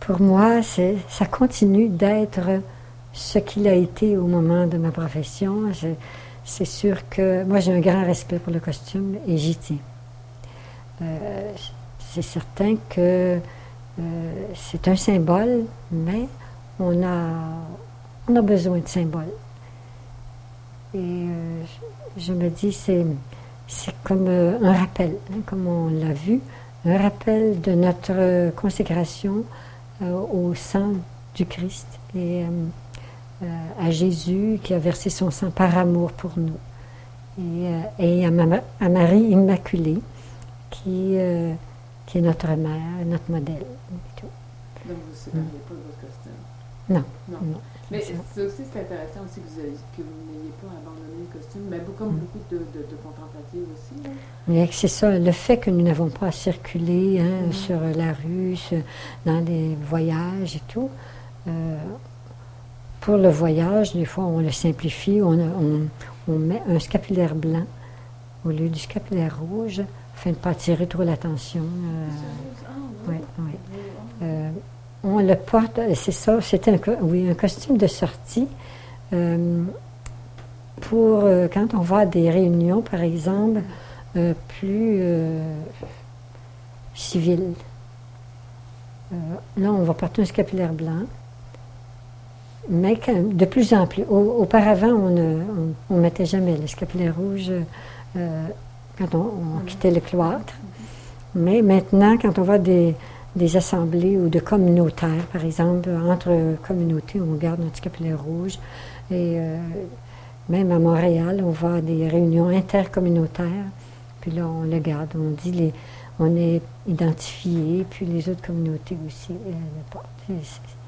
pour moi, ça continue d'être ce qu'il a été au moment de ma profession. C'est sûr que moi, j'ai un grand respect pour le costume et j'y tiens. C'est certain que c'est un symbole, mais on a besoin de symboles. Et je me dis, c'est comme un rappel, hein, comme on l'a vu, un rappel de notre consécration au sang du Christ et à Jésus qui a versé son sang par amour pour nous. Et à Marie Immaculée qui est notre mère, notre modèle. Et tout. Donc vous ne séparez pas de votre costume? Non. Mais c'est aussi intéressant aussi que vous n'ayez pas abandonné le costume, mais comme beaucoup de contemplatifs aussi. Là. Mais c'est ça, le fait que nous n'avons pas à circuler sur la rue, dans des voyages et tout. Pour le voyage, des fois, on le simplifie, on met un scapulaire blanc au lieu du scapulaire rouge, afin de ne pas attirer trop l'attention. Oui. On le porte, c'est ça, c'était un costume de sortie pour quand on va à des réunions, par exemple, plus civiles. Là, on va porter un scapulaire blanc, mais de plus en plus. Auparavant, on ne mettait jamais le scapulaire rouge quand on quittait le cloître. Mais maintenant, quand on va des assemblées ou de communautaires, par exemple, entre communautés, on garde notre scapulaire rouge. Et même à Montréal, on va à des réunions intercommunautaires, puis là, on le garde. On dit, on est identifié, puis les autres communautés aussi le portent.